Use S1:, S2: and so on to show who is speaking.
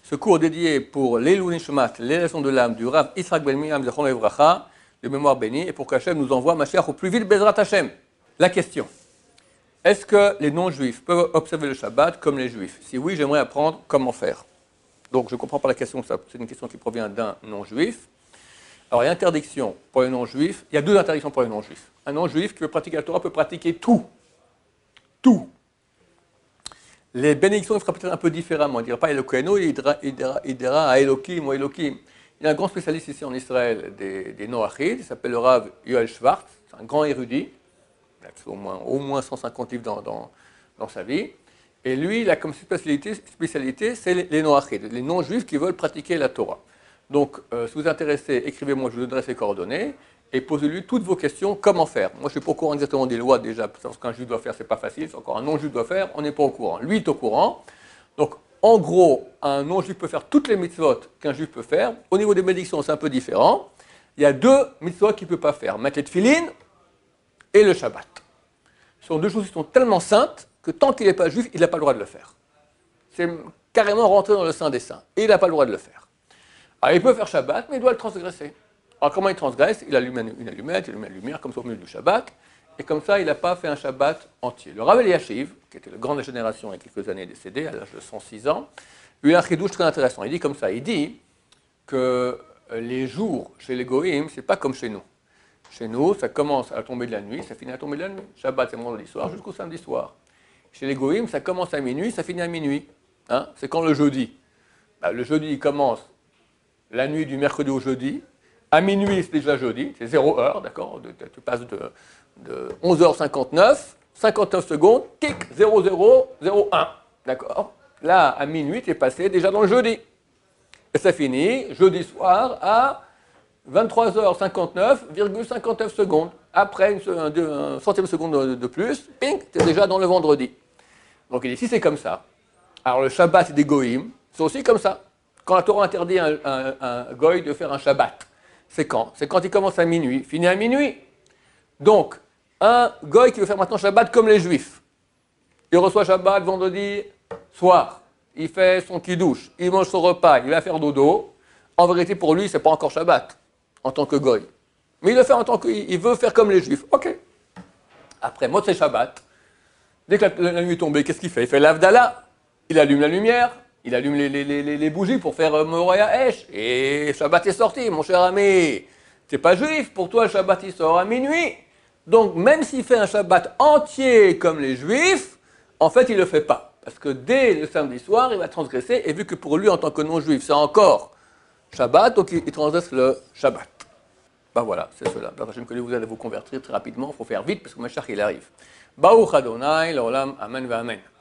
S1: Ce cours dédié pour l'Elou Nishmat, l'élection de l'âme du Rav Yitzhak Ben Miriam Zechron Levracha, de mémoire bénie, et pour qu'Hachem nous envoie Mashiach au plus vite, Bezrat Hashem. La question, est-ce que les non-juifs peuvent observer le Shabbat comme les juifs? Si oui, j'aimerais apprendre comment faire. Donc je ne comprends pas la question, c'est une question qui provient d'un non-juif. Alors il y a interdiction pour les non-juifs, il y a deux interdictions pour les non-juifs. Un non-juif qui veut pratiquer la Torah peut pratiquer tout. Tout. Les bénédictions, il fera peut-être un peu différemment. Il ne dira pas Elokeinu, il dira Elokim ou Elokim. Il y a un grand spécialiste ici en Israël des Noachid, il s'appelle le Rav Yoel Schwartz, c'est un grand érudit, il a au moins 150 livres dans sa vie. Et lui, il a comme spécialité c'est les Noachid, les non-juifs qui veulent pratiquer la Torah. Donc, si vous êtes intéressé, écrivez-moi, je vous donnerai ses coordonnées. Et posez-lui toutes vos questions, comment faire. Moi, je ne suis pas au courant exactement des lois déjà, parce ce qu'un juif doit faire, ce n'est pas facile, c'est encore un non-juif doit faire, on n'est pas au courant. Lui est au courant. Donc, en gros, un non-juif peut faire toutes les mitzvot qu'un juif peut faire. Au niveau des bénédictions, c'est un peu différent. Il y a deux mitzvot qu'il ne peut pas faire, mettre les tefilines et le Shabbat. Ce sont deux choses qui sont tellement saintes que tant qu'il n'est pas juif, il n'a pas le droit de le faire. C'est carrément rentrer dans le sein des saints. Et il n'a pas le droit de le faire. Alors, il peut faire Shabbat, mais il doit le transgresser. Alors comment il transgresse? Il allume une allumette, il allume la lumière, comme ça au milieu du Shabbat, et comme ça il n'a pas fait un Shabbat entier. Le Rav Eliashiv, qui était le grand de la génération il y a quelques années décédé, à l'âge de 106 ans, lui a un chidouche très intéressant. Il dit comme ça, il dit que les jours chez les Goïm, c'est pas comme chez nous. Chez nous, ça commence à tomber de la nuit, ça finit à tomber de la nuit. Shabbat, c'est vendredi soir jusqu'au samedi soir. Chez les Goïm, ça commence à minuit, ça finit à minuit. Hein? C'est quand le jeudi? Le jeudi, il commence la nuit du mercredi au jeudi. À minuit, c'est déjà jeudi, c'est 0 heure, d'accord? Tu passes de 11h59, 59 secondes, tic, 0001, d'accord? Là, à minuit, tu es passé déjà dans le jeudi. Et ça finit jeudi soir à 23h59,59 secondes. Après un centième seconde de plus, ping, tu es déjà dans le vendredi. Donc il dit, si c'est comme ça, alors le Shabbat des Goïm, c'est aussi comme ça. Quand la Torah interdit à un Goï de faire un Shabbat, c'est quand? C'est quand il commence à minuit, finit à minuit. Donc, un Goï qui veut faire maintenant Shabbat comme les Juifs, il reçoit Shabbat vendredi soir, il fait son kidouche, il mange son repas, il va faire dodo. En vérité, pour lui, ce n'est pas encore Shabbat, en tant que Goï. Mais il le fait en tant qu'il veut faire comme les Juifs. Ok. Après, Motzei Shabbat, dès que la nuit est tombée, qu'est-ce qu'il fait? Il fait l'Avdallah, il allume la lumière. Il allume les bougies pour faire Moraya Esh. Et Shabbat est sorti, mon cher ami. C'est pas juif, pour toi le Shabbat il sort à minuit. Donc même s'il fait un Shabbat entier comme les juifs, en fait il ne le fait pas. Parce que dès le samedi soir, il va transgresser. Et vu que pour lui en tant que non-juif, c'est encore Shabbat, donc il transgresse le Shabbat. Ben voilà, c'est cela. J'aime que vous allez vous convertir très rapidement, il faut faire vite parce que Mashiach il arrive. Baruch Adonai, l'olam, amen, amen.